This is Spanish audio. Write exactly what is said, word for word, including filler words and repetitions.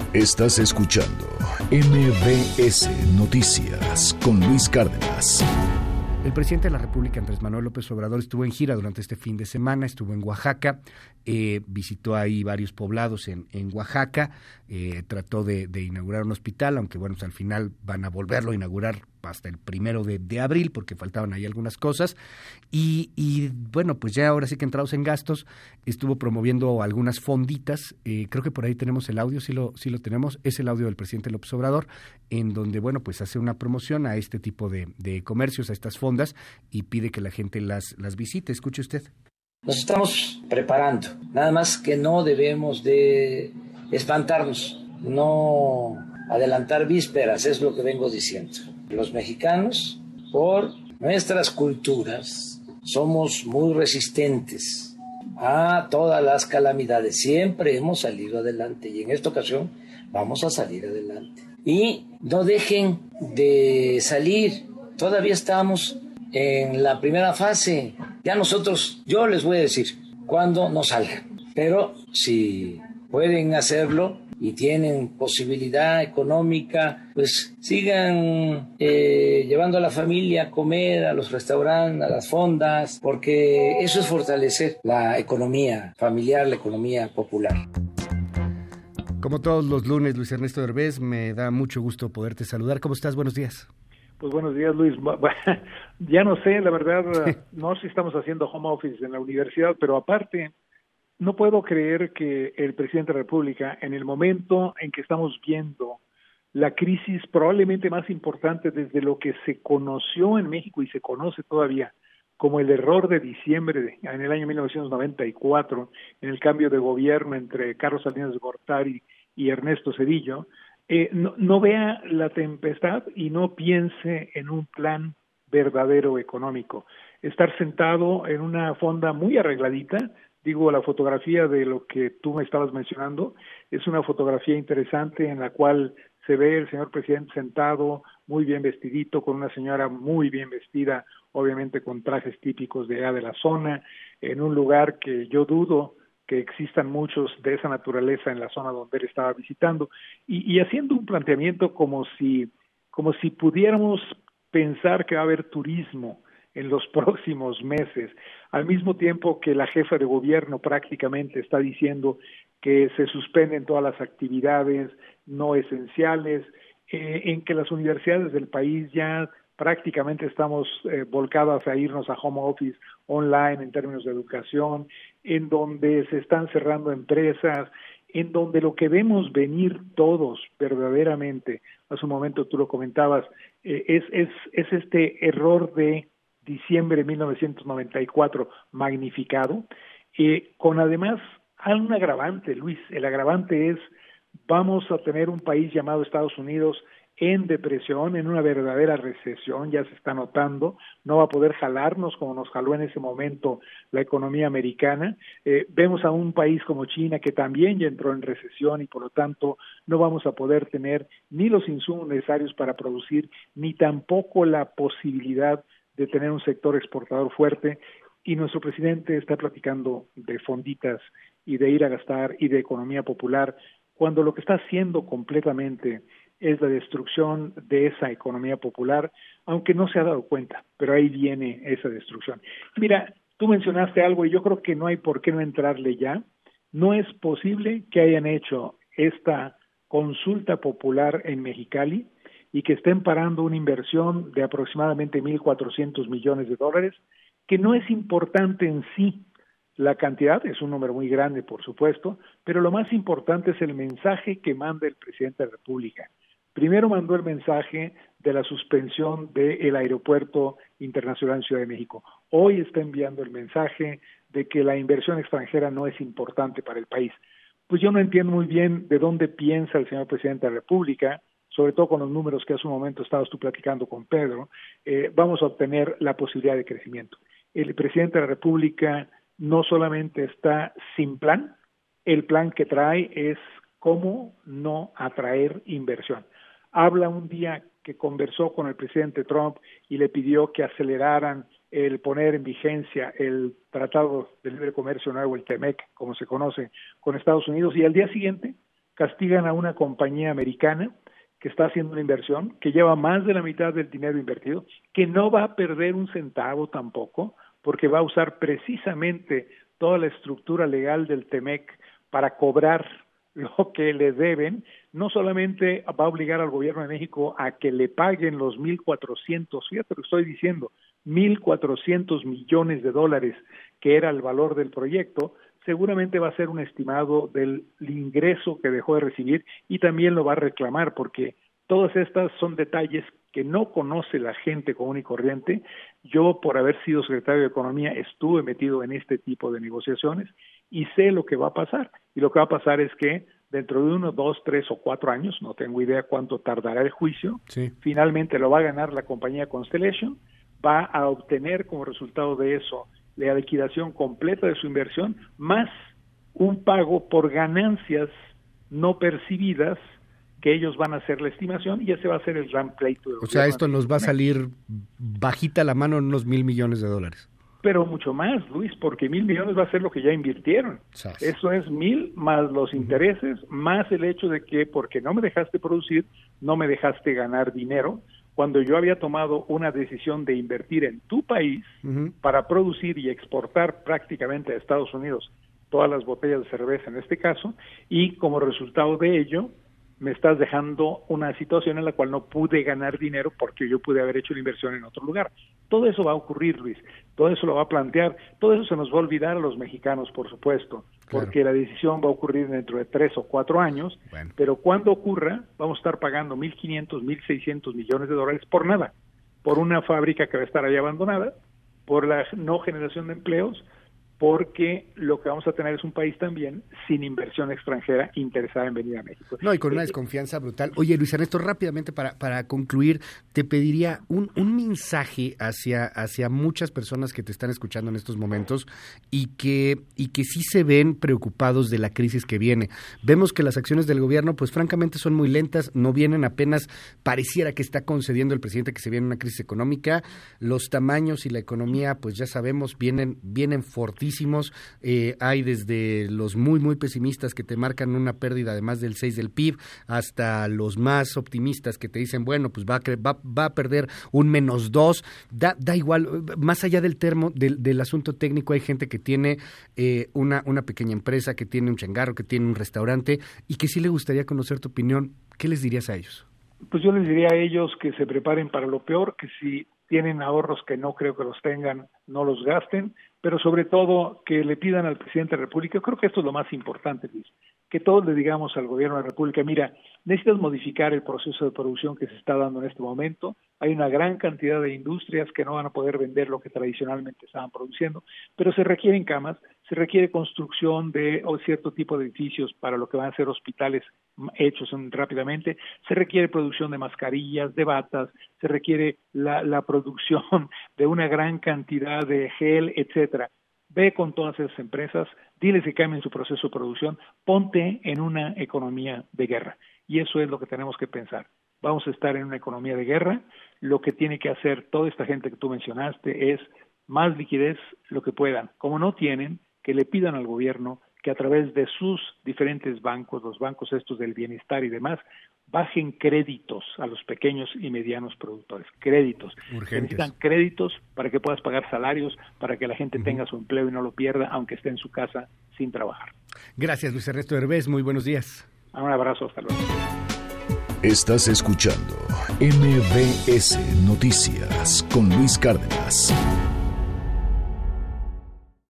Estás escuchando M B S Noticias con Luis Cárdenas. El presidente de la República, Andrés Manuel López Obrador, estuvo en gira durante este fin de semana, estuvo en Oaxaca, eh, visitó ahí varios poblados en, en Oaxaca, eh, trató de, de inaugurar un hospital, aunque bueno, pues al final van a volverlo a inaugurar hasta el primero de, de abril, porque faltaban ahí algunas cosas, y, y bueno, pues ya ahora sí que entrados en gastos, estuvo promoviendo algunas fonditas, eh, creo que por ahí tenemos el audio, sí lo, sí lo tenemos, es el audio del presidente López Obrador, en donde, bueno, pues hace una promoción a este tipo de, de comercios, a estas fondas, y pide que la gente las, las visite. Escuche usted. Nos estamos preparando, nada más que no debemos de espantarnos, no adelantar vísperas, es lo que vengo diciendo. Los mexicanos, por nuestras culturas, somos muy resistentes a todas las calamidades. Siempre hemos salido adelante y en esta ocasión vamos a salir adelante. Y no dejen de salir, todavía estamos en la primera fase. Ya nosotros, yo les voy a decir cuándo no salgan, pero si pueden hacerlo y tienen posibilidad económica, pues sigan eh, llevando a la familia a comer, a los restaurantes, a las fondas, porque eso es fortalecer la economía familiar, la economía popular. Como todos los lunes, Luis Ernesto Derbez, me da mucho gusto poderte saludar. ¿Cómo estás? Buenos días. Pues buenos días, Luis. Ya no sé, la verdad, no sé si estamos haciendo home office en la universidad, pero aparte, no puedo creer que el presidente de la República, en el momento en que estamos viendo la crisis probablemente más importante desde lo que se conoció en México y se conoce todavía como el error de diciembre de, en el año mil novecientos noventa y cuatro, en el cambio de gobierno entre Carlos Salinas de Gortari y Ernesto Zedillo, eh, no, no vea la tempestad y no piense en un plan verdadero económico. Estar sentado en una fonda muy arregladita, digo, la fotografía de lo que tú me estabas mencionando, es una fotografía interesante en la cual se ve el señor presidente sentado, muy bien vestidito, con una señora muy bien vestida, obviamente con trajes típicos de allá de la zona, en un lugar que yo dudo que existan muchos de esa naturaleza en la zona donde él estaba visitando, y, y haciendo un planteamiento como si, como si pudiéramos pensar que va a haber turismo en los próximos meses, al mismo tiempo que la jefa de gobierno prácticamente está diciendo que se suspenden todas las actividades no esenciales, eh, en que las universidades del país ya prácticamente estamos eh, volcadas a irnos a home office online en términos de educación, en donde se están cerrando empresas, en donde lo que vemos venir todos verdaderamente, hace un momento tú lo comentabas, eh, es, es, es este error de diciembre de mil novecientos noventa y cuatro magnificado, eh, con además un agravante, Luis, el agravante es vamos a tener un país llamado Estados Unidos en depresión, en una verdadera recesión, ya se está notando, no va a poder jalarnos como nos jaló en ese momento la economía americana, eh, vemos a un país como China que también ya entró en recesión y por lo tanto no vamos a poder tener ni los insumos necesarios para producir, ni tampoco la posibilidad de tener un sector exportador fuerte, y nuestro presidente está platicando de fonditas y de ir a gastar y de economía popular, cuando lo que está haciendo completamente es la destrucción de esa economía popular, aunque no se ha dado cuenta, pero ahí viene esa destrucción. Mira, tú mencionaste algo y yo creo que no hay por qué no entrarle ya. No es posible que hayan hecho esta consulta popular en Mexicali y que estén parando una inversión de aproximadamente mil cuatrocientos millones de dólares, que no es importante en sí la cantidad, es un número muy grande, por supuesto, pero lo más importante es el mensaje que manda el presidente de la República. Primero mandó el mensaje de la suspensión del Aeropuerto Internacional en Ciudad de México. Hoy está enviando el mensaje de que la inversión extranjera no es importante para el país. Pues yo no entiendo muy bien de dónde piensa el señor presidente de la República, sobre todo con los números que hace un momento estabas tú platicando con Pedro, eh, vamos a obtener la posibilidad de crecimiento. El presidente de la República no solamente está sin plan, el plan que trae es cómo no atraer inversión. Habla un día que conversó con el presidente Trump y le pidió que aceleraran el poner en vigencia el Tratado de Libre Comercio Nuevo, el TEMEC, como se conoce, con Estados Unidos, y al día siguiente castigan a una compañía americana que está haciendo una inversión, que lleva más de la mitad del dinero invertido, que no va a perder un centavo tampoco, porque va a usar precisamente toda la estructura legal del T-M E C para cobrar lo que le deben. No solamente va a obligar al gobierno de México a que le paguen los mil cuatrocientos, fíjate lo que estoy diciendo, mil cuatrocientos millones de dólares, que era el valor del proyecto, seguramente va a ser un estimado del ingreso que dejó de recibir y también lo va a reclamar, porque todas estas son detalles que no conoce la gente común y corriente. Yo, por haber sido secretario de Economía, estuve metido en este tipo de negociaciones y sé lo que va a pasar. Y lo que va a pasar es que dentro de uno, dos, tres o cuatro años, no tengo idea cuánto tardará el juicio, sí. Finalmente lo va a ganar la compañía Constellation, va a obtener como resultado de eso la liquidación completa de su inversión, más un pago por ganancias no percibidas que ellos van a hacer la estimación, y ese va a ser el gran pleito. O sea, esto nos va a salir bajita la mano en unos mil millones de dólares. Pero mucho más, Luis, porque mil millones va a ser lo que ya invirtieron. ¿Sabes? Eso es mil más los intereses, uh-huh. más el hecho de que porque no me dejaste producir, no me dejaste ganar dinero, cuando yo había tomado una decisión de invertir en tu país uh-huh. para producir y exportar prácticamente a Estados Unidos todas las botellas de cerveza en este caso, y como resultado de ello, me estás dejando una situación en la cual no pude ganar dinero porque yo pude haber hecho la inversión en otro lugar. Todo eso va a ocurrir, Luis, todo eso lo va a plantear, todo eso se nos va a olvidar a los mexicanos, por supuesto, claro. porque la decisión va a ocurrir dentro de tres o cuatro años, bueno. pero cuando ocurra vamos a estar pagando mil quinientos, mil seiscientos millones de dólares por nada, por una fábrica que va a estar ahí abandonada, por la no generación de empleos, porque lo que vamos a tener es un país también sin inversión extranjera interesada en venir a México. No, y con una desconfianza brutal. Oye, Luis Ernesto, rápidamente para, para concluir, te pediría un, un mensaje hacia, hacia muchas personas que te están escuchando en estos momentos y que, y que sí se ven preocupados de la crisis que viene. Vemos que las acciones del gobierno, pues francamente son muy lentas, no vienen apenas, pareciera que está concediendo el presidente que se viene una crisis económica. Los tamaños y la economía, pues ya sabemos, vienen, vienen fortísimos. Eh, hay desde los muy, muy pesimistas que te marcan una pérdida de más del seis del P I B, hasta los más optimistas que te dicen, bueno, pues va a, va, va a perder un menos dos. Da, da igual, más allá del termo, del, del asunto técnico, hay gente que tiene eh, una, una pequeña empresa, que tiene un changarro, que tiene un restaurante, y que sí le gustaría conocer tu opinión. ¿Qué les dirías a ellos? Pues yo les diría a ellos que se preparen para lo peor, que si tienen ahorros, que no creo que los tengan, no los gasten, pero sobre todo que le pidan al presidente de la República, yo creo que esto es lo más importante, Luis, que todos le digamos al gobierno de la República, mira, necesitas modificar el proceso de producción que se está dando en este momento, hay una gran cantidad de industrias que no van a poder vender lo que tradicionalmente estaban produciendo, pero se requieren camas, se requiere construcción de o cierto tipo de edificios para lo que van a ser hospitales hechos rápidamente, se requiere producción de mascarillas, de batas, se requiere la, la producción de una gran cantidad de gel, etcétera. Ve con todas esas empresas, diles que cambien su proceso de producción, ponte en una economía de guerra. Y eso es lo que tenemos que pensar. Vamos a estar en una economía de guerra. Lo que tiene que hacer toda esta gente que tú mencionaste es más liquidez lo que puedan. Como no tienen, que le pidan al gobierno que a través de sus diferentes bancos, los bancos estos del bienestar y demás, bajen créditos a los pequeños y medianos productores, créditos. Urgentes. Necesitan créditos para que puedas pagar salarios, para que la gente uh-huh. tenga su empleo y no lo pierda, aunque esté en su casa sin trabajar. Gracias, Luis Ernesto Derbez, muy buenos días. Un abrazo, hasta luego. Estás escuchando M B S Noticias con Luis Cárdenas.